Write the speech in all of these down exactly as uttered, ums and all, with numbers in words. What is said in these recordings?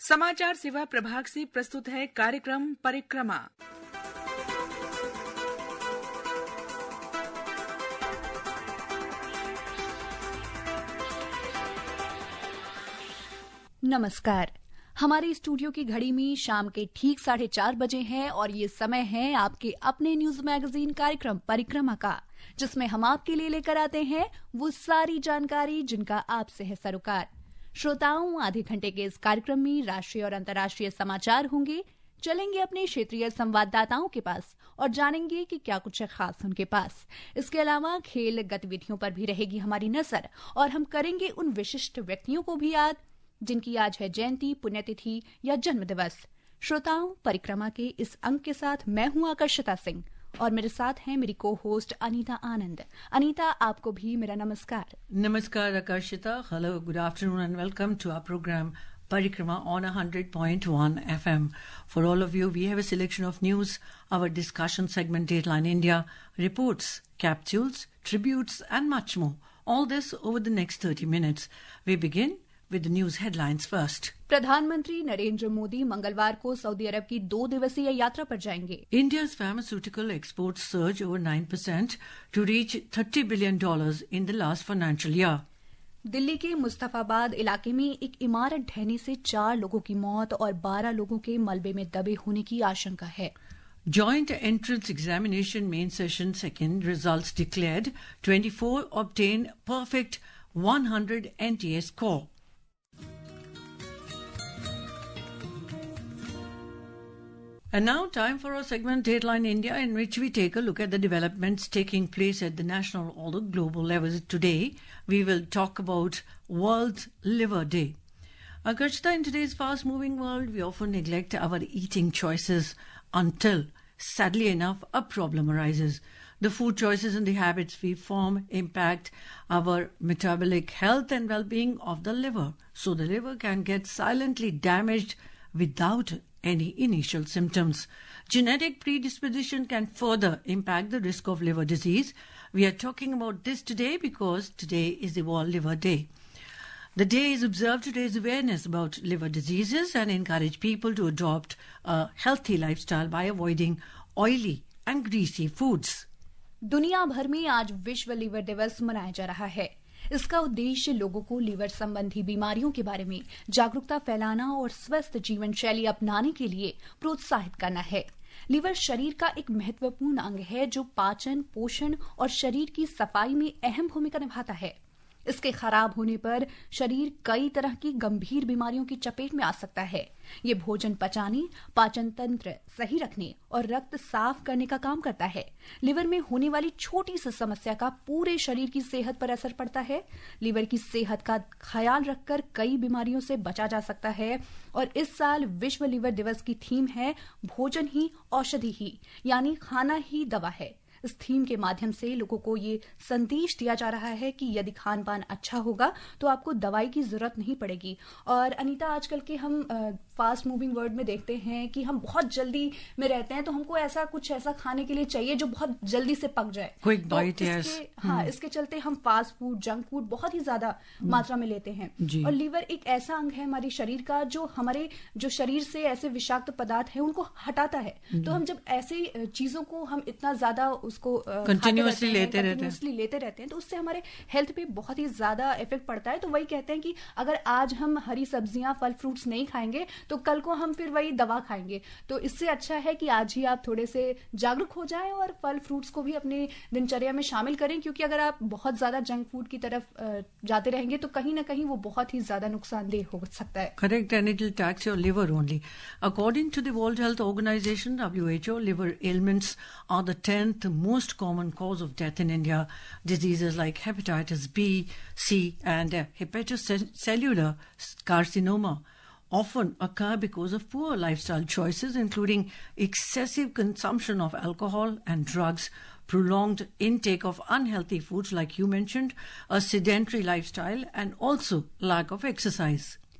समाचार सेवा प्रभाग से प्रस्तुत है कार्यक्रम परिक्रमा। नमस्कार। हमारे स्टूडियो की घड़ी में शाम के ठीक साढ़े चार बजे हैं और ये समय है आपके अपने न्यूज मैगजीन कार्यक्रम परिक्रमा का, जिसमें हम आपके लिए लेकर आते हैं वो सारी जानकारी जिनका आपसे है सरोकार। श्रोताओं, आधे घंटे के इस कार्यक्रम में राष्ट्रीय और अंतर्राष्ट्रीय समाचार होंगे। चलेंगे अपने क्षेत्रीय संवाददाताओं के पास और जानेंगे कि क्या कुछ है खास उनके पास। इसके अलावा खेल गतिविधियों पर भी रहेगी हमारी नजर और हम करेंगे उन विशिष्ट व्यक्तियों को भी याद जिनकी आज है जयंती, पुण्यतिथि या जन्म दिवस। श्रोताओं, परिक्रमा के इस अंक के साथ मैं हूं आकर्षिता सिंह और मेरे साथ हैं मेरी को होस्ट अनीता आनंद। अनीता, आपको भी मेरा नमस्कार। नमस्कार Akarshita. Hello, good afternoon and welcome to our programme Parikrama on one hundred point one F M. For all of you, we have a selection of news, our discussion segment Dateline India, reports, capsules, tributes and much more. All this over the next thirty minutes. We begin with the news headlines first. प्रधानमंत्री नरेंद्र मोदी मंगलवार को Saudi अरब की दो दिवसीय यात्रा पर जाएंगे। India's pharmaceutical exports surge over nine percent to reach thirty billion dollars in the last financial year. Delhi के मुस्तफाबाद इलाके में एक इमारत ढहने से चार लोगों की मौत और बारह लोगों के मलबे में दबे होने की आशंका है। Joint entrance examination main session second results declared. twenty-four obtained perfect one hundred N T A score. And now time for our segment Dateline India, in which we take a look at the developments taking place at the national or the global levels. Today, we will talk about World Liver Day. Agarshita, in today's fast-moving world, we often neglect our eating choices until, sadly enough, a problem arises. The food choices and the habits we form impact our metabolic health and well-being of the liver. So the liver can get silently damaged without any initial symptoms. Genetic predisposition can further impact the risk of liver disease. We are talking about this today because today is the World Liver Day. The day is observed to raise awareness about liver diseases and encourage people to adopt a healthy lifestyle by avoiding oily and greasy foods. दुनिया भर में आज विश्व liver दिवस मनाया जा रहा है। इसका उद्देश्य लोगों को लीवर संबंधी बीमारियों के बारे में जागरूकता फैलाना और स्वस्थ जीवन शैली अपनाने के लिए प्रोत्साहित करना है। लीवर शरीर का एक महत्वपूर्ण अंग है जो पाचन, पोषण और शरीर की सफाई में अहम भूमिका निभाता है। इसके खराब होने पर शरीर कई तरह की गंभीर बीमारियों की चपेट में आ सकता है। ये भोजन पचाने, पाचन तंत्र सही रखने और रक्त साफ करने का काम करता है। लिवर में होने वाली छोटी सी समस्या का पूरे शरीर की सेहत पर असर पड़ता है। लिवर की सेहत का ख्याल रखकर कई बीमारियों से बचा जा सकता है। और इस साल विश्व लिवर दिवस की थीम है भोजन ही औषधि ही, यानी खाना ही दवा है। इस थीम के माध्यम से लोगों को ये संदेश दिया जा रहा है कि यदि खान पान अच्छा होगा तो आपको दवाई की जरूरत नहीं पड़ेगी। और अनीता, आजकल के हम फास्ट मूविंग वर्ल्ड में देखते हैं कि हम बहुत जल्दी में रहते हैं, तो हमको ऐसा कुछ ऐसा खाने के लिए चाहिए जो बहुत जल्दी से पक जाए, क्विक बाइट। तो इसके, हाँ, इसके चलते हम फास्ट फूड, जंक फूड बहुत ही ज्यादा मात्रा में लेते हैं। और लीवर एक ऐसा अंग है हमारे शरीर का जो हमारे जो शरीर से ऐसे विषाक्त पदार्थ है उनको हटाता है। तो हम जब ऐसी चीजों को हम इतना ज्यादा उसको कंटिन्यूअसली लेते रहते हैं लेते रहते हैं तो उससे हमारे हेल्थ पे बहुत ही ज्यादा इफेक्ट पड़ता है। तो वही कहते हैं कि अगर आज हम हरी सब्जियां, फल, फ्रूट्स नहीं खाएंगे तो कल को हम फिर वही दवा खाएंगे। तो इससे अच्छा है कि आज ही आप थोड़े से जागरूक हो जाएं और फल फ्रूट्स को भी अपने दिनचर्या में शामिल करें, क्योंकि अगर आप बहुत ज्यादा जंक फूड की तरफ जाते रहेंगे तो कहीं ना कहीं वो बहुत ही ज्यादा नुकसानदेह हो सकता है। Correct, and it will tax your liver only. According to the World Health Organization, W H O, liver ailments are the tenth most common cause of death in India. Diseases like hepatitis B, C, and uh, hepatocellular carcinoma often occur because of poor lifestyle choices, including excessive consumption of alcohol and drugs, prolonged intake of unhealthy foods like you mentioned, a sedentary lifestyle, and also lack of exercise.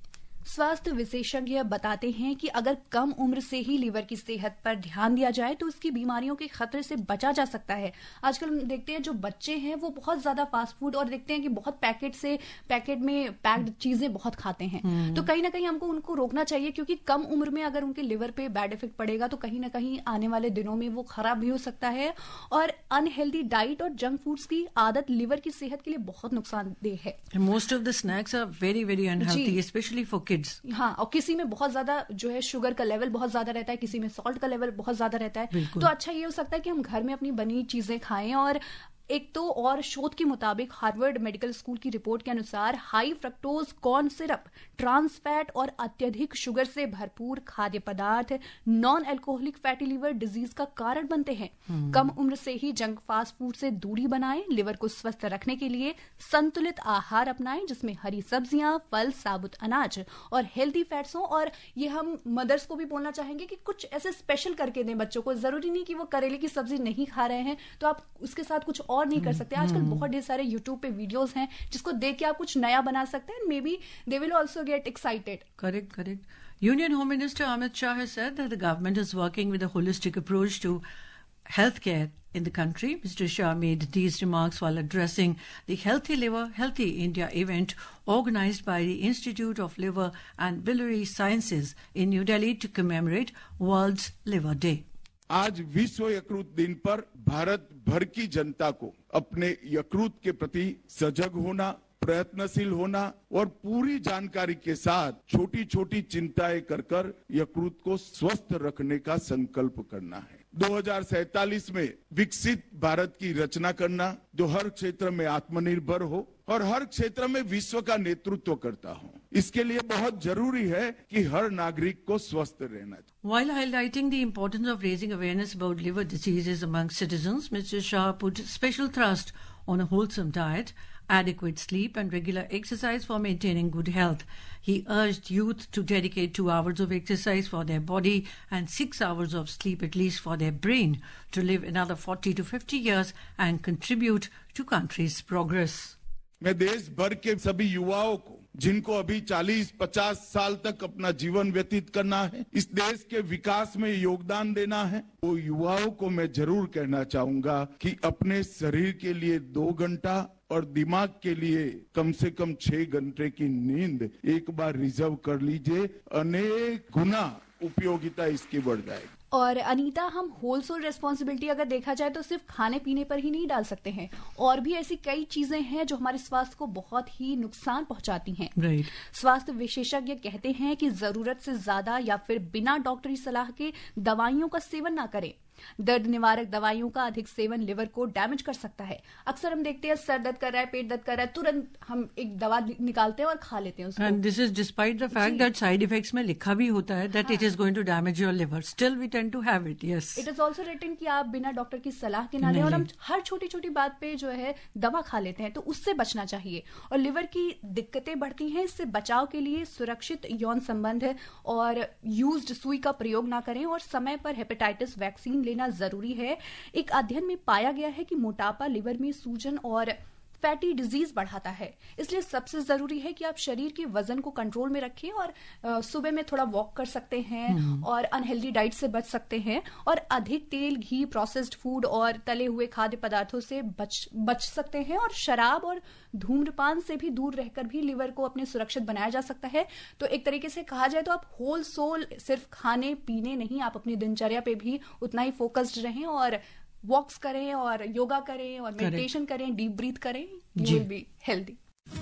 स्वास्थ्य विशेषज्ञ बताते हैं कि अगर कम उम्र से ही liver की सेहत पर ध्यान दिया जाए तो उसकी बीमारियों के खतरे से बचा जा सकता है। आजकल हम देखते हैं जो बच्चे हैं वो बहुत ज्यादा फास्ट फूड और देखते हैं कि बहुत पैकेट से पैकेट में पैक्ड चीजें बहुत खाते हैं। तो कहीं ना कहीं हमको उनको रोकना चाहिए, क्योंकि कम उम्र में अगर उनके लिवर पे बैड इफेक्ट पड़ेगा तो कहीं ना कहीं आने वाले दिनों में वो खराब भी हो सकता है। और अनहेल्दी डाइट और जंक फूड्स की आदत लिवर की सेहत के लिए बहुत नुकसानदेह है। Most of the snacks are very very unhealthy, specially for kids. हाँ, और किसी में बहुत ज्यादा जो है शुगर का लेवल बहुत ज्यादा रहता है, किसी में सॉल्ट का लेवल बहुत ज्यादा रहता है। तो अच्छा ये हो सकता है कि हम घर में अपनी बनी चीजें खाएं। और एक तो और शोध के मुताबिक हार्वर्ड मेडिकल स्कूल की रिपोर्ट के अनुसार high fructose corn syrup, trans fat और अत्यधिक शुगर से भरपूर खाद्य पदार्थ non alcoholic fatty liver disease का कारण बनते हैं। hmm. कम उम्र से ही जंक फास्ट फूड से दूरी बनाएं। लिवर को स्वस्थ रखने के लिए संतुलित आहार अपनाएं, जिसमें हरी सब्जियां, फल, साबुत अनाज और हेल्दी फैट्स हो। और ये हम मदर्स को भी बोलना चाहेंगे कि कुछ ऐसे स्पेशल करके दें बच्चों को। जरूरी नहीं कि वो करेले की सब्जी नहीं खा रहे हैं तो आप उसके साथ कुछ और नहीं कर सकते। आजकल बहुत ढेर सारे यूट्यूब पे वीडियोस हैं जिसको देख के आप कुछ नया बना सकते हैं। Maybe they will also get excited. Correct, correct. Union Home Minister Amit Shah has said that the government is working with a holistic approach to healthcare in the country. Mister Shah made these remarks while addressing the Healthy Liver, Healthy India event organized by the Institute of Liver and Biliary Sciences in New Delhi to commemorate World's Liver Day. आज विश्व यकृत दिन पर भारत भर की जनता को अपने यकृत के प्रति सजग होना, प्रयत्नशील होना और पूरी जानकारी के साथ छोटी छोटी चिंताएं कर कर यकृत को स्वस्थ रखने का संकल्प करना है। दो हज़ार सैंतालीस में विकसित भारत की रचना करना जो हर क्षेत्र में आत्मनिर्भर हो और हर क्षेत्र में विश्व का नेतृत्व करता हो। इसके लिए बहुत जरूरी है कि हर नागरिक को स्वस्थ रहना चाहिए। While highlighting the importance of raising awareness about liver diseases among citizens, Mister Shah put special thrust on a wholesome diet, adequate sleep and regular exercise for maintaining good health. He urged youth to dedicate two hours of exercise for their body and six hours of sleep at least for their brain to live another forty to fifty years and contribute to country's progress. मैं देश भर के सभी युवाओं को जिनको अभी चालीस पचास साल तक अपना जीवन व्यतीत करना है, इस देश के विकास में योगदान देना है, वो युवाओं को मैं जरूर कहना चाहूंगा कि अपने शरीर के लिए दो घंटा और दिमाग के लिए कम से कम छह घंटे की नींद एक बार रिजर्व कर लीजिए। अनेक गुना उपयोगिता इसकी बढ़ जाएगी। और अनीता, हम होलसेल रेस्पॉन्सिबिलिटी अगर देखा जाए तो सिर्फ खाने पीने पर ही नहीं डाल सकते हैं, और भी ऐसी कई चीजें हैं जो हमारे स्वास्थ्य को बहुत ही नुकसान पहुंचाती हैं। right. स्वास्थ्य विशेषज्ञ कहते हैं कि जरूरत से ज्यादा या फिर बिना डॉक्टरी सलाह के दवाइयों का सेवन ना करें। दर्द निवारक दवाइयों का अधिक सेवन लिवर को डैमेज कर सकता है। अक्सर हम देखते हैं सर दर्द कर रहा है, पेट दर्द कर रहा है, तुरंत हम एक दवा निकालते हैं और खा लेते हैं उसको। And this is despite the fact that side effects में लिखा भी होता है that हाँ. it is going to damage your liver. Still we tend to have it. Yes. It is also written कि आप बिना डॉक्टर की सलाह के ना लें, और हम हर छोटी छोटी बात पे जो है दवा खा लेते हैं, तो उससे बचना चाहिए। और लिवर की दिक्कतें बढ़ती हैं, इससे बचाव के लिए सुरक्षित यौन संबंध और यूज्ड सुई का प्रयोग ना करें, और समय पर हेपेटाइटिस वैक्सीन लेना जरूरी है। एक अध्ययन में पाया गया है कि मोटापा लिवर में सूजन और फैटी डिजीज बढ़ाता है, इसलिए सबसे जरूरी है कि आप शरीर के वजन को कंट्रोल में रखें और आ, सुबह में थोड़ा वॉक कर सकते हैं और अनहेल्दी डाइट से बच सकते हैं, और अधिक तेल, घी, प्रोसेस्ड फूड और तले हुए खाद्य पदार्थों से बच बच सकते हैं, और शराब और धूम्रपान से भी दूर रहकर भी लिवर को अपने सुरक्षित बनाया जा सकता है। तो एक तरीके से कहा जाए तो आप होल सोल सिर्फ खाने पीने नहीं, आप अपनी दिनचर्या पे भी उतना ही फोकस्ड रहें और वॉक्स करें और योगा करें और मेडिटेशन करें, डीप ब्रीथ करें, यू विल बी हेल्दी।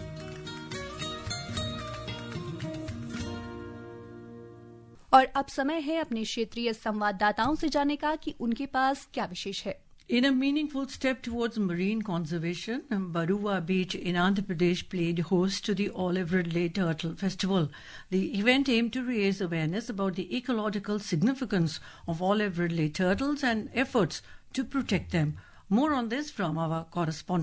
और अब समय है अपने क्षेत्रीय संवाददाताओं से जानने का कि उनके पास क्या विशेष है। In a meaningful step towards marine conservation, Barua Beach in Andhra Pradesh played host to the Olive Ridley Turtle Festival. The event aimed to raise awareness about the ecological significance of olive ridley turtles and efforts to protect them. More on this from our correspondent.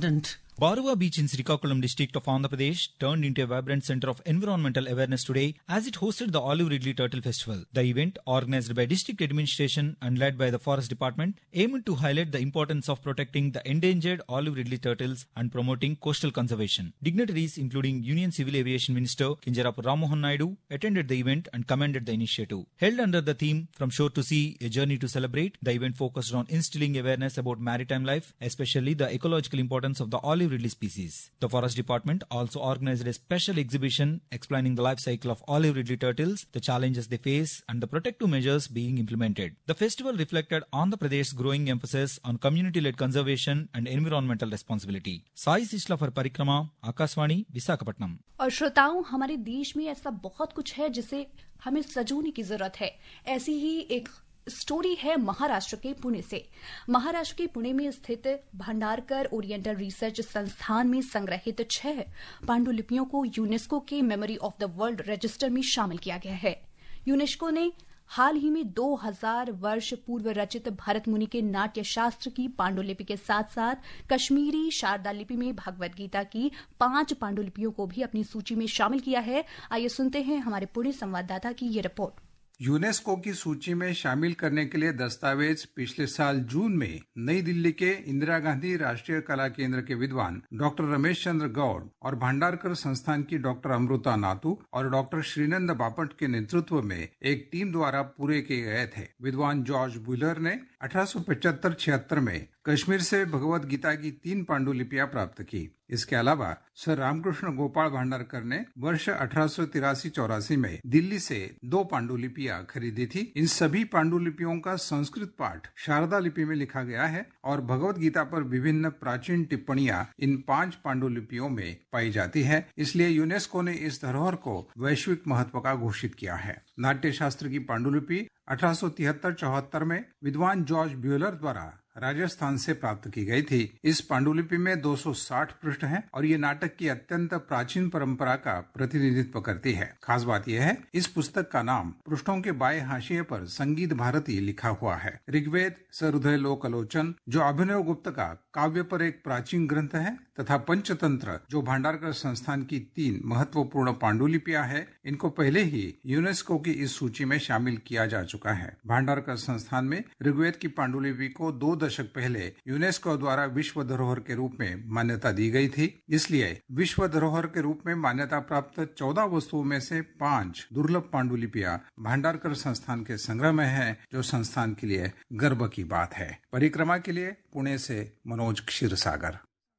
Baruwa Beach in Srikakulam district of Andhra Pradesh turned into a vibrant center of environmental awareness today as it hosted the Olive Ridley Turtle Festival. The event, organized by district administration and led by the forest department, aimed to highlight the importance of protecting the endangered olive ridley turtles and promoting coastal conservation. Dignitaries including Union Civil Aviation Minister Kinjarapu Rammohan Naidu attended the event and commended the initiative. Held under the theme From Shore to Sea, A Journey to Celebrate, the event focused on instilling awareness about maritime life, especially the ecological importance of the olive ridley species. The forest department also organized a special exhibition explaining the life cycle of olive ridley turtles, the challenges they face, and the protective measures being implemented. The festival reflected Andhra Pradesh's growing emphasis on community-led conservation and environmental responsibility. Sai Sishla for Parikrama, Akashvani, Visakhapatnam. और श्रोताओं, हमारे देश में ऐसा बहुत कुछ है जिसे हमें सजोने की जरूरत है। ऐसी ही एक स्टोरी है महाराष्ट्र के पुणे से। महाराष्ट्र के पुणे में स्थित भंडारकर ओरिएंटल रिसर्च संस्थान में संग्रहित छह पांडुलिपियों को यूनेस्को के memory of the world register में शामिल किया गया है। यूनेस्को ने हाल ही में दो हज़ार वर्ष पूर्व रचित भरत मुनि के नाट्य शास्त्र की पांडुलिपि के साथ साथ कश्मीरी शारदा लिपि में भगवद गीता की पांच पांडुलिपियों को भी अपनी सूची में शामिल किया है। आइए सुनते हैं हमारे पुणे संवाददाता की ये रिपोर्ट। यूनेस्को की सूची में शामिल करने के लिए दस्तावेज पिछले साल जून में नई दिल्ली के इंदिरा गांधी राष्ट्रीय कला केंद्र के विद्वान डॉक्टर रमेश चंद्र गौड़ और भंडारकर संस्थान की डॉक्टर अमृता नातू और डॉक्टर श्रीनंद बापट के नेतृत्व में एक टीम द्वारा पूरे किए गए थे। विद्वान जॉर्ज बुलर ने अठारह सौ पचहत्तर छिहत्तर में कश्मीर से भगवत गीता की तीन पांडुलिपियां प्राप्त की। इसके अलावा सर रामकृष्ण गोपाल भंडारकर ने वर्ष अठारह सौ तिरासी चौरासी में दिल्ली से दो पांडुलिपियां खरीदी थी। इन सभी पांडुलिपियों का संस्कृत पाठ शारदा लिपि में लिखा गया है और भगवत गीता पर विभिन्न प्राचीन टिप्पणियां इन पांच पांडुलिपियों में पाई जाती है। इसलिए यूनेस्को ने इस धरोहर को वैश्विक महत्व का घोषित किया है। नाट्य शास्त्र की पांडुलिपि अठारह सौ तिहत्तर चौहत्तर में विद्वान जॉर्ज ब्यूलर द्वारा राजस्थान से प्राप्त की गई थी। इस पांडुलिपि में दो सौ साठ पृष्ठ हैं और ये नाटक की अत्यंत प्राचीन परंपरा का प्रतिनिधित्व करती है। खास बात यह है, इस पुस्तक का नाम पृष्ठों के बाएं हाशिए पर संगीत भारती लिखा हुआ है। ऋग्वेद सहृदय लोकलोचन, जो अभिनव गुप्त का काव्य पर एक प्राचीन ग्रंथ है, तथा पंचतंत्र, जो भंडारकर संस्थान की तीन महत्वपूर्ण पांडुलिपियां हैं, इनको पहले ही यूनेस्को की इस सूची में शामिल किया जा चुका है। भंडारकर संस्थान में ऋग्वेद की पांडुलिपि को दो दशक पहले यूनेस्को द्वारा विश्व धरोहर के रूप में मान्यता दी गई थी। इसलिए विश्व धरोहर के रूप में मान्यता प्राप्त चौदह वस्तुओं में से पांच दुर्लभ पांडुलिपियां भंडारकर संस्थान के संग्रह में है, जो संस्थान के लिए गर्व की बात है। परिक्रमा के लिए पुणे से Manoj Kshirsagar.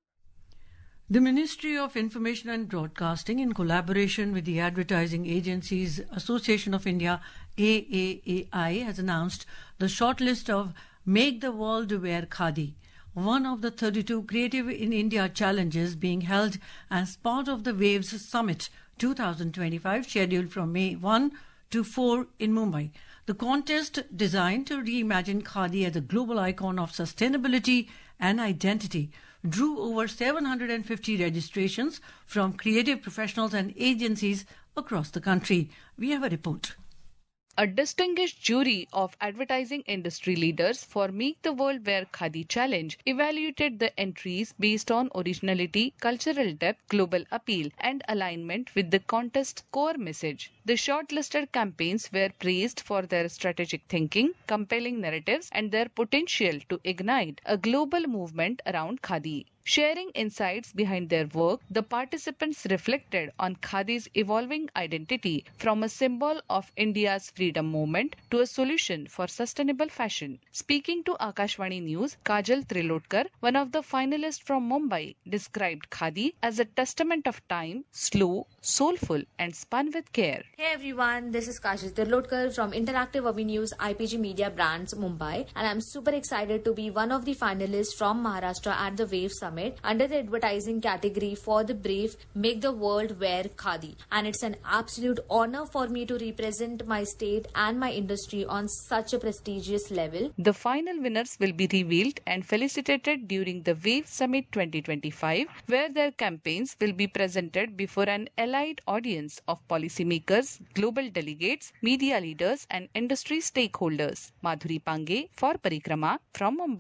The Ministry of Information and Broadcasting, in collaboration with the Advertising Agencies Association of India, A A A I, has announced the shortlist of Make the World Wear Khadi, one of the thirty-two Creative in India challenges being held as part of the Waves Summit twenty twenty-five, scheduled from May first to fourth in Mumbai. The contest, designed to reimagine Khadi as a global icon of sustainability and identity, drew over seven hundred fifty registrations from creative professionals and agencies across the country. We have a report. A distinguished jury of advertising industry leaders for Make the World Wear Khadi Challenge evaluated the entries based on originality, cultural depth, global appeal, and alignment with the contest's core message. The shortlisted campaigns were praised for their strategic thinking, compelling narratives, and their potential to ignite a global movement around Khadi. Sharing insights behind their work, the participants reflected on Khadi's evolving identity from a symbol of India's freedom movement to a solution for sustainable fashion. Speaking to Akashvani News, Kajal Trilotkar, one of the finalists from Mumbai, described Khadi as a testament of time, slow, soulful, and spun with care. Hey everyone, this is Kajal Trilotkar from Interactive Avi News I P G Media Brands, Mumbai, and I'm super excited to be one of the finalists from Maharashtra at the Wave Summit under the advertising category for the brave Make the World Wear Khadi. And it's an absolute honor for me to represent my state and my industry on such a prestigious level. The final winners will be revealed and felicitated during the Wave Summit twenty twenty-five, where their campaigns will be presented before an elite audience of policymakers, global delegates, media leaders, and industry stakeholders. Madhuri Pange for Parikrama from Mumbai.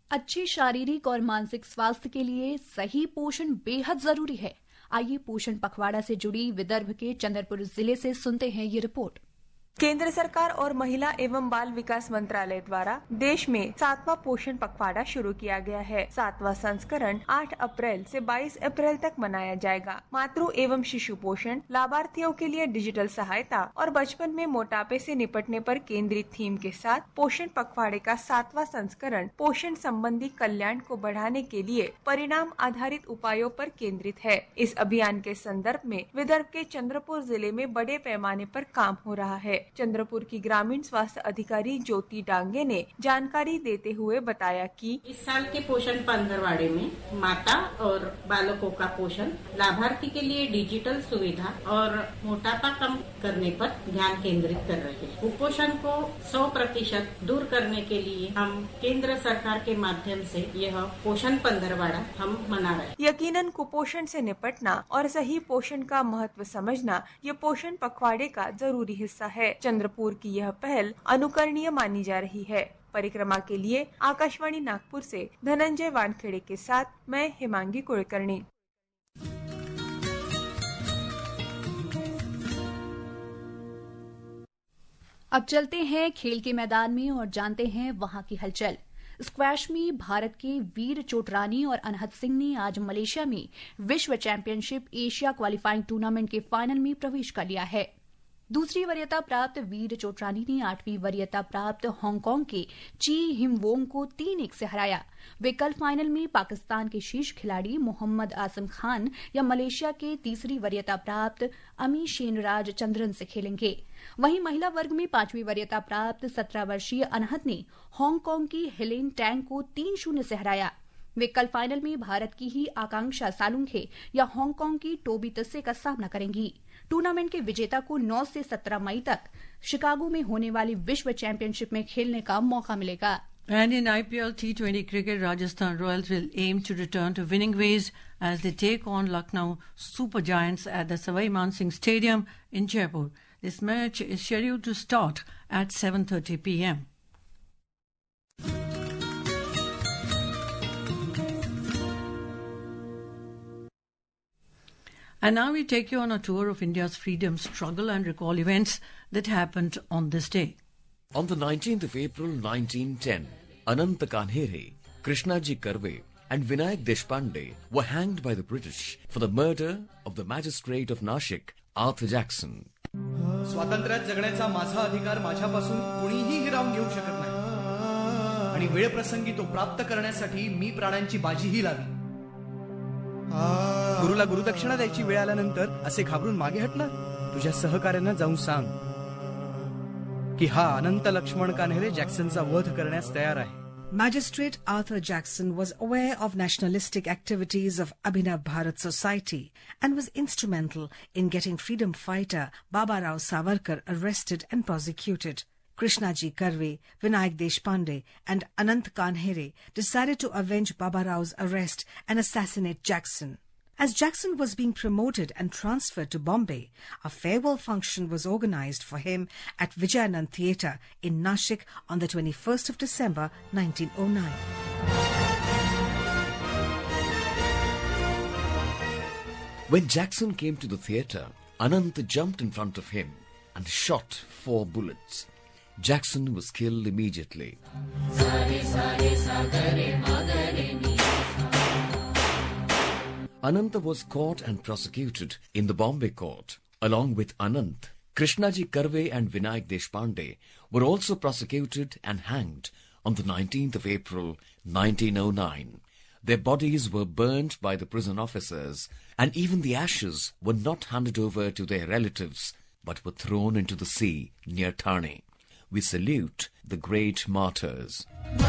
अच्छे शारीरिक और मानसिक स्वास्थ्य के लिए सही पोषण बेहद जरूरी है। आइए पोषण पखवाड़ा से जुड़ी विदर्भ के चंद्रपुर जिले से सुनते हैं ये रिपोर्ट। केंद्र सरकार और महिला एवं बाल विकास मंत्रालय द्वारा देश में सातवां पोषण पखवाड़ा शुरू किया गया है। सातवां संस्करण आठ अप्रैल से बाईस अप्रैल तक मनाया जाएगा। मातृ एवं शिशु पोषण, लाभार्थियों के लिए डिजिटल सहायता और बचपन में मोटापे से निपटने पर केंद्रित थीम के साथ पोषण पखवाड़े का सातवां संस्करण पोषण संबंधी कल्याण को बढ़ाने के लिए परिणाम आधारित उपायों पर केंद्रित है। इस अभियान के संदर्भ में विदर्भ के चंद्रपुर जिले में बड़े पैमाने पर काम हो रहा है। चंद्रपुर की ग्रामीण स्वास्थ्य अधिकारी ज्योति डांगे ने जानकारी देते हुए बताया कि इस साल के पोषण पंद्रहवाड़े में माता और बालकों का पोषण, लाभार्थी के लिए डिजिटल सुविधा और मोटापा कम करने पर ध्यान केंद्रित कर रहे हैं। कुपोषण को सौ प्रतिशत दूर करने के लिए हम केंद्र सरकार के माध्यम से यह पोषण पंद्रहवाड़ा हम मना रहे हैं। यकीनन कुपोषण से निपटना और सही पोषण का महत्व समझना ये पोषण पखवाड़े का जरूरी हिस्सा है। चंद्रपुर की यह पहल अनुकरणीय मानी जा रही है। परिक्रमा के लिए आकाशवाणी नागपुर से धनंजय वानखेड़े के साथ मैं हिमांगी कुलकर्णी। अब चलते हैं खेल के मैदान में और जानते हैं वहां की हलचल। स्क्वैश में भारत के वीर चोटरानी और अनहद सिंह ने आज मलेशिया में विश्व चैंपियनशिप एशिया क्वालिफाइंग टूर्नामेंट के फाइनल में प्रवेश कर लिया है। दूसरी वरीयता प्राप्त वीर चोटरानी ने आठवीं वरीयता प्राप्त हांगकांग के ची हिमवोंग को तीन एक से हराया। वे कल फाइनल में पाकिस्तान के शीर्ष खिलाड़ी मोहम्मद आसिम खान या मलेशिया के तीसरी वरीयता प्राप्त अमी शेनराज चंद्रन से खेलेंगे। वहीं महिला वर्ग में पांचवीं वरीयता प्राप्त सत्रह वर्षीय अनहद ने हांगकांग की हेलेन टैंग को तीन शून्य से हराया। वे कल फाइनल में भारत की ही आकांक्षा सालुंखे या हांगकांग की टोबी तस्से का सामना करेंगी। टूर्नामेंट के विजेता को नौ से सत्रह मई तक शिकागो में होने वाली विश्व चैंपियनशिप में खेलने का मौका मिलेगा। And in I P L T twenty cricket, Rajasthan Royals will aim to return to winning ways as they take on Lucknow Super Giants at the Savai Mansingh Stadium in Jaipur. This match is scheduled to start at seven thirty p m And now we take you on a tour of India's freedom struggle and recall events that happened on this day. On the nineteenth of April nineteen ten, Anant Kanhere, Krishnaji Karve and Vinayak Deshpande were hanged by the British for the murder of the magistrate of Nashik, Arthur Jackson. स्वातंत्र्यात जगण्याचा माझा अधिकार माझ्यापासून कोणीही हिरावून घेऊ शकत नाही आणि वेळप्रसंगी तो प्राप्त करण्यासाठी मी प्राणांची बाजीही लावली. गुरुला गुरुदक्षिणा द्यायची वेळ आल्यानंतर असे घाबरून मागे हटणार? तुझ्या सहकार्यांना जाऊन सांग की हा अनंत लक्ष्मण कान्हेरे जॅक्सनचा वध करण्यास तयार आहे. Magistrate Arthur Jackson was aware of nationalistic activities of Abhinav Bharat Society and was instrumental in getting freedom fighter Baba Rao Savarkar arrested and prosecuted. Krishnaji Karve, Vinayak Deshpande and Anant Kanhere decided to avenge Baba Rao's arrest and assassinate Jackson. As Jackson was being promoted and transferred to Bombay, a farewell function was organized for him at Vijayanand Theatre in Nashik on the twenty-first of December nineteen oh nine. When Jackson came to the theatre, Anant jumped in front of him and shot four bullets. Jackson was killed immediately. Ananta was caught and prosecuted in the Bombay court. Along with Anant, Krishnaji Karve and Vinayak Deshpande were also prosecuted and hanged on the nineteenth of April nineteen oh nine. Their bodies were burnt by the prison officers, and even the ashes were not handed over to their relatives but were thrown into the sea near Thane. We salute the great martyrs.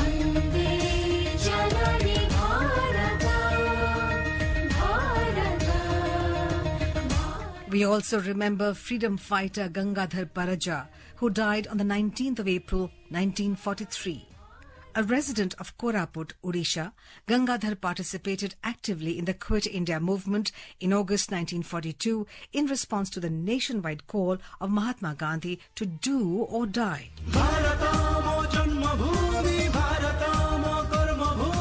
We also remember freedom fighter Gangadhar Paraja, who died on the nineteenth of April nineteen forty-three. A resident of Koraput, Odisha, Gangadhar participated actively in the Quit India movement in August nineteen forty-two in response to the nationwide call of Mahatma Gandhi to do or die.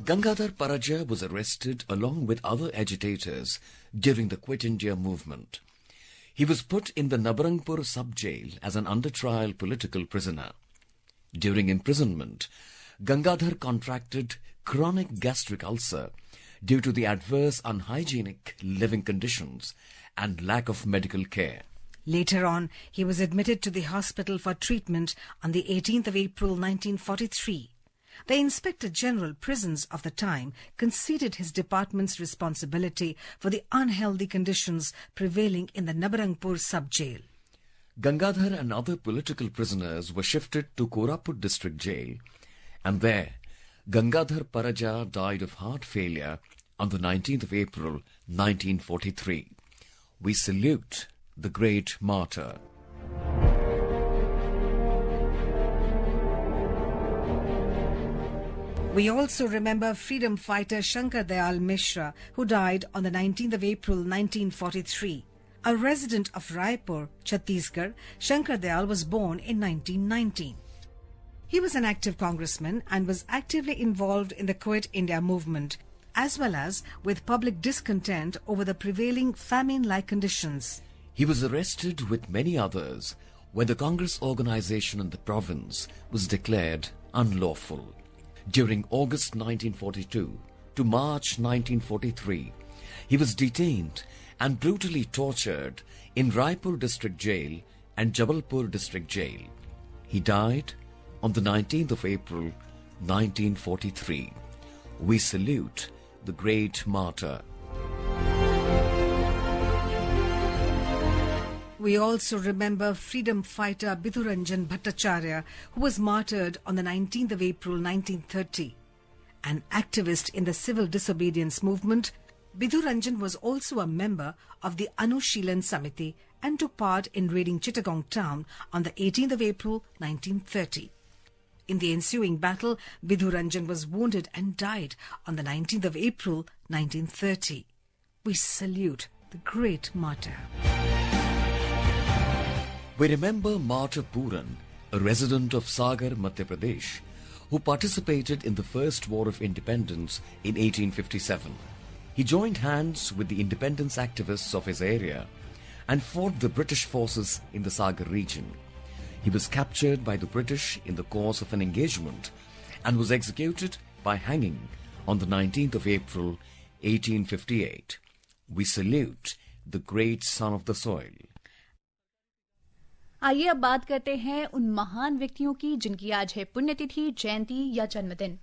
Gangadhar Paraja was arrested along with other agitators during the Quit India movement. He was put in the Nabarangpur sub-jail as an under-trial political prisoner. During imprisonment, Gangadhar contracted chronic gastric ulcer due to the adverse unhygienic living conditions and lack of medical care. Later on, he was admitted to the hospital for treatment on the eighteenth of April nineteen forty-three. The Inspector General Prisons of the time conceded his department's responsibility for the unhealthy conditions prevailing in the Nabarangpur sub-jail. Gangadhar and other political prisoners were shifted to Koraput district jail, and there Gangadhar Paraja died of heart failure on the nineteenth of April nineteen forty-three. We salute the great martyr. We also remember freedom fighter Shankar Dayal Mishra, who died on the nineteenth of April nineteen forty-three. A resident of Raipur, Chhattisgarh, Shankar Dayal was born in nineteen nineteen. He was an active congressman and was actively involved in the Quit India movement, as well as with public discontent over the prevailing famine-like conditions. He was arrested with many others when the Congress organization in the province was declared unlawful. During August nineteen forty-two to March nineteen forty-three, he was detained and brutally tortured in Raipur district jail and Jabalpur district jail. He died on the nineteenth of April nineteen forty-three. We salute the great martyr. We also remember freedom fighter Bidhuranjan Bhattacharya, who was martyred on the nineteenth of April nineteen thirty. An activist in the civil disobedience movement, Bidhuranjan was also a member of the Anushilan Samiti and took part in raiding Chittagong town on the eighteenth of April nineteen thirty. In the ensuing battle, Bidhuranjan was wounded and died on the nineteenth of April nineteen thirty. We salute the great martyr. We remember Martyr Puran, a resident of Sagar, Madhya Pradesh, who participated in the First War of Independence in eighteen fifty-seven. He joined hands with the independence activists of his area and fought the British forces in the Sagar region. He was captured by the British in the course of an engagement and was executed by hanging on the nineteenth of April eighteen fifty-eight. We salute the great son of the soil. आइए अब बात करते हैं उन महान व्यक्तियों की जिनकी आज है पुण्यतिथि, जयंती या जन्मदिन.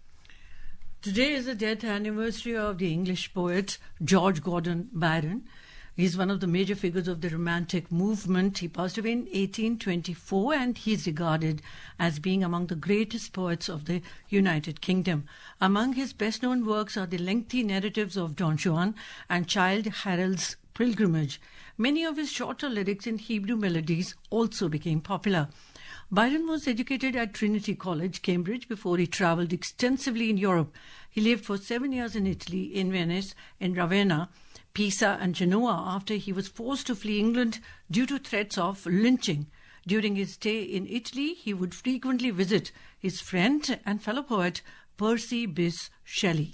Today is the death anniversary of the English poet George Gordon Byron. He is one of the major figures of the Romantic movement. He passed away in eighteen twenty-four and he is regarded as being among the greatest poets of the United Kingdom. Among his best-known works are the lengthy narratives of Don Juan and Childe Harold's Pilgrimage. Many of his shorter lyrics in Hebrew melodies also became popular. Byron was educated at Trinity College, Cambridge, before he travelled extensively in Europe. He lived for seven years in Italy, in Venice, in Ravenna, Pisa and Genoa after he was forced to flee England due to threats of lynching. During his stay in Italy, he would frequently visit his friend and fellow poet Percy Bysshe Shelley.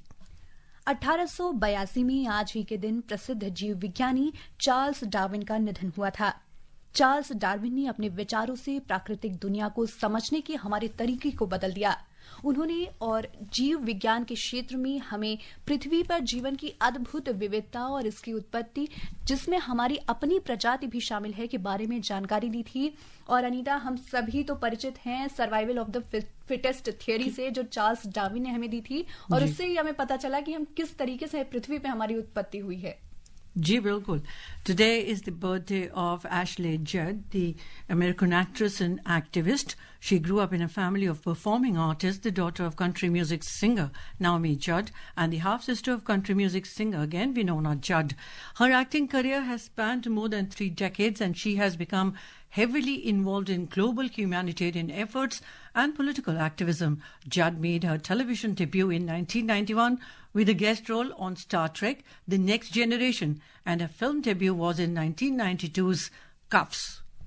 अठारह सौ बयासी में आज ही के दिन प्रसिद्ध जीव विज्ञानी चार्ल्स डार्विन का निधन हुआ था. चार्ल्स डार्विन ने अपने विचारों से प्राकृतिक दुनिया को समझने के हमारे तरीके को बदल दिया. उन्होंने और जीव विज्ञान के क्षेत्र में हमें पृथ्वी पर जीवन की अद्भुत विविधता और इसकी उत्पत्ति, जिसमें हमारी अपनी प्रजाति भी शामिल है, के बारे में जानकारी दी थी. और अनीता, हम सभी तो परिचित हैं survival of the fittest theory से, जो चार्ल्स डार्विन ने हमें दी थी, और उससे ही हमें पता चला कि हम किस तरीके से पृथ्वी पे हमारी उत्पत्ति हुई है. जी बिल्कुल. Today is the birthday of Ashley Judd, the American actress and activist. She grew up in a family of performing artists, the daughter of country music singer Naomi Judd and the half-sister of country music singer again Winona Judd. Her acting career has spanned more than three decades and she has become heavily involved in global humanitarian efforts and political activism. Judd made her television debut in nineteen ninety-one with a guest role on Star Trek The Next Generation, and her film debut was in nineteen ninety-two's Cuffs.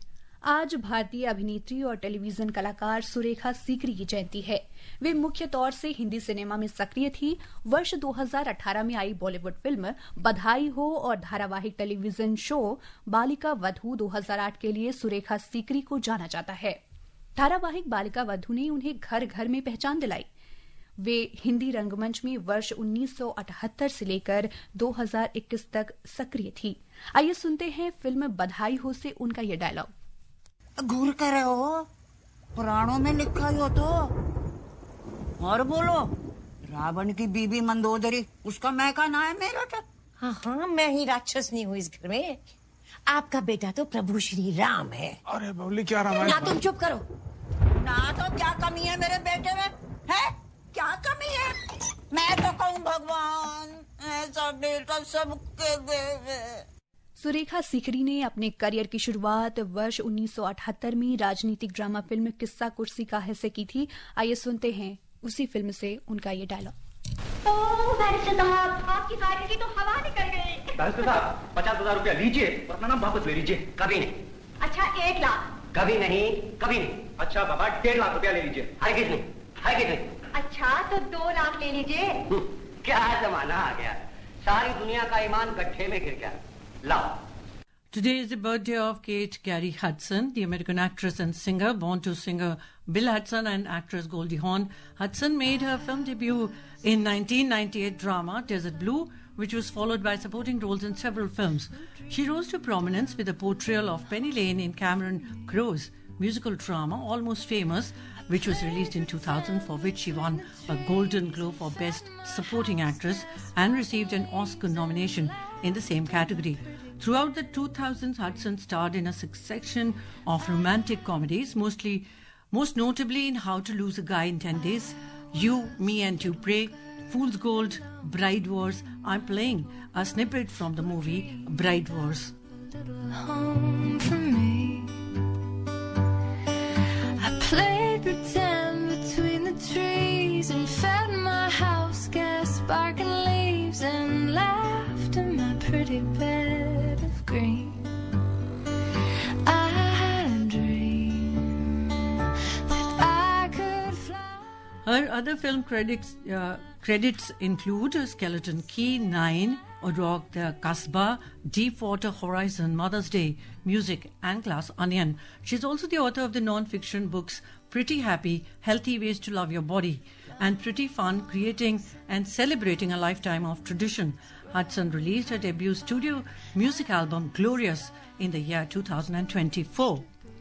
आज भारतीय अभिनेत्री और television कलाकार सुरेखा सीकरी की जयंती है। वे मुख्य तौर से हिंदी सिनेमा में सक्रिय थी। वर्ष दो हज़ार अठारह में आई बॉलीवुड फिल्म बधाई हो और धारावाहिक टेलीविजन शो बालिका वधू दो हज़ार आठ के लिए सुरेखा सीकरी को जाना जाता है। धारावाहिक बालिका वधू ने उन्हें घर घर में पहचान दिलाई। वे हिंदी रंगमंच में वर्ष उन्नीस सौ अठहत्तर से लेकर दो हज़ार इक्कीस तक सक्रिय थी। आइए सुनते हैं फिल्म बधाई हो से उनका ये डायलॉग। घूर कर रहे हो, पुराणों में लिखा ही हो तो और बोलो। रावण की बीबी मंदोदरी, उसका मैं का ना है मेरा तो। हाँ हाँ, मैं ही राक्षसनी हूँ इस घर में। आपका बेटा तो प्रभु श्री राम है। अरे बबली क्या रामायण। ना तुम चुप करो। ना तो क्या कमी है मेरे बेटे में, है क्या कमी है? मैं तो कहूँ भगवान ऐसा बेटा सबके देवे। सुरेखा सीकरी ने अपने करियर की शुरुआत वर्ष उन्नीस सौ अठहत्तर में राजनीतिक ड्रामा फिल्म किस्सा कुर्सी का है से की थी। आइए सुनते हैं उसी फिल्म से उनका ये डायलॉग। आपकी गाड़ी की तो हवा निकल गई। बैरिस्टर साहब, पचास हजार रुपया लीजिए और अपना नाम वापस ले लीजिए। कभी नहीं। अच्छा एक लाख। कभी नहीं, कभी नहीं। अच्छा बाबा, डेढ़ लाख रुपया ले लीजिए। है किस नहीं, है किस नहीं। अच्छा तो दो लाख ले लीजिए। क्या जमाना आ गया, सारी दुनिया का ईमान गड्ढे में गिर गया। लाओ। Today is the birthday of Kate Gary Hudson, the American actress and singer, born to singer Bill Hudson and actress Goldie Hawn. Hudson made her film debut in nineteen ninety-eight drama Desert Blue, which was followed by supporting roles in several films. She rose to prominence with the portrayal of Penny Lane in Cameron Crowe's musical drama Almost Famous, which was released in two thousand, for which she won a Golden Globe for Best Supporting Actress and received an Oscar nomination in the same category. Throughout the two thousands, Hudson starred in a succession of romantic comedies, mostly, most notably in How to Lose a Guy in ten days, You, Me and You Pray, Fool's Gold, Bride Wars. I'm playing a snippet from the movie Bride Wars. Home for me. I played pretend between the trees and fed my house gas sparking leaves and laughed in my pretty bed of green. I had a dream that I could fly. Her other film credits uh, credits include Skeleton Key, Nine, Rock the Kasbah, Deepwater Horizon, Mother's Day, Music, and Glass Onion. She's also the author of the non-fiction books Pretty Happy, Healthy Ways to Love Your Body, and Pretty Fun, Creating and Celebrating a Lifetime of Tradition. Hudson released her debut studio music album Glorious in the year two thousand twenty-four.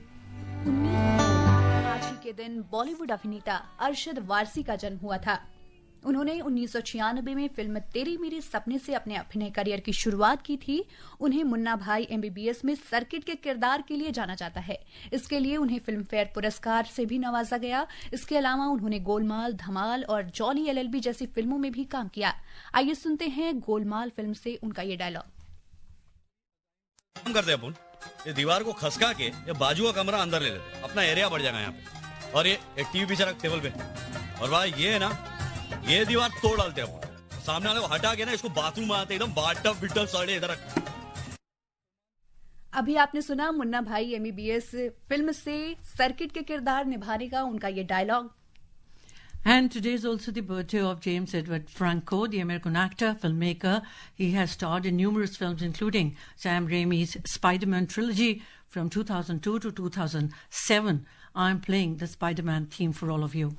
आज ही के दिन बॉलीवुड अभिनेता अरशद वारसी का जन्म हुआ था। उन्होंने उन्नीस सौ छियानबे में फिल्म तेरी मेरे सपने से अपने अभिनय करियर की शुरुआत की थी। उन्हें मुन्ना भाई एमबीबीएस में सर्किट के किरदार के लिए जाना जाता है। इसके लिए उन्हें फिल्म फेयर पुरस्कार से भी नवाजा गया। इसके अलावा उन्होंने गोलमाल, धमाल और जॉली एलएलबी जैसी फिल्मों में भी काम किया। आइए सुनते हैं गोलमाल फिल्म से उनका ये डायलॉग। हम करते हैं अपन, ये दीवार को खसका के ये बाजू का कमरा अंदर ले लेते, अपना एरिया बढ़ जाएगा यहाँ पे। और ये एक टीवी पीछे रख टेबल पे, और भाई ये है ना, ये दीवार तोड़ डालते हैं अपन, सामने वाले को हटा के ना इसको बाथरूम आते एकदम बाटप बिटप साड़े इधर रख। अभी आपने सुना मुन्ना भाई एमबीबीएस फिल्म से सर्किट के किरदार निभाने का उनका ये dialogue. And today is also the birthday of James Edward Franco, the American actor, filmmaker. He has starred in numerous films, including Sam Raimi's Spider-Man trilogy from two thousand two to two thousand seven. I'm playing the Spider-Man theme for all of you.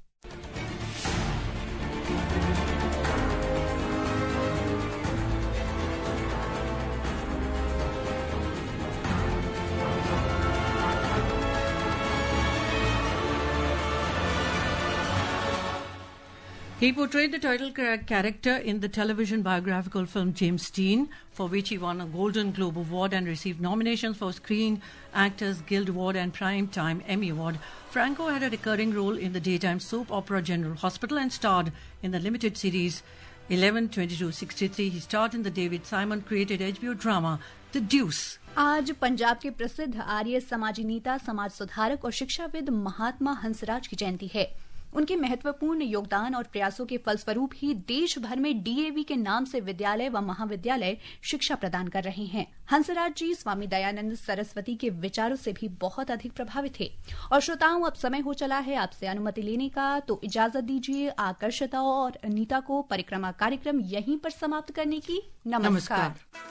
He portrayed the title character in the television biographical film James Dean, for which he won a Golden Globe Award and received nominations for Screen Actors Guild Award and Primetime Emmy Award. Franco had a recurring role in the daytime soap opera General Hospital and starred in the limited series eleven twenty-two sixty-three. He starred in the David Simon created H B O drama The Deuce. आज पंजाब के प्रसिद्ध आर्य समाजी नेता, समाज सुधारक और शिक्षाविद महात्मा हंसराज की जयंती है। उनके महत्वपूर्ण योगदान और प्रयासों के फलस्वरूप ही देश भर में डीएवी के नाम से विद्यालय व महाविद्यालय शिक्षा प्रदान कर रहे हैं। हंसराज जी स्वामी दयानंद सरस्वती के विचारों से भी बहुत अधिक प्रभावित थे। और श्रोताओं, अब समय हो चला है आपसे अनुमति लेने का, तो इजाजत दीजिए आकर्षता और अनीता को परिक्रमा कार्यक्रम यहीं पर समाप्त करने की। नमस्कार, नमस्कार।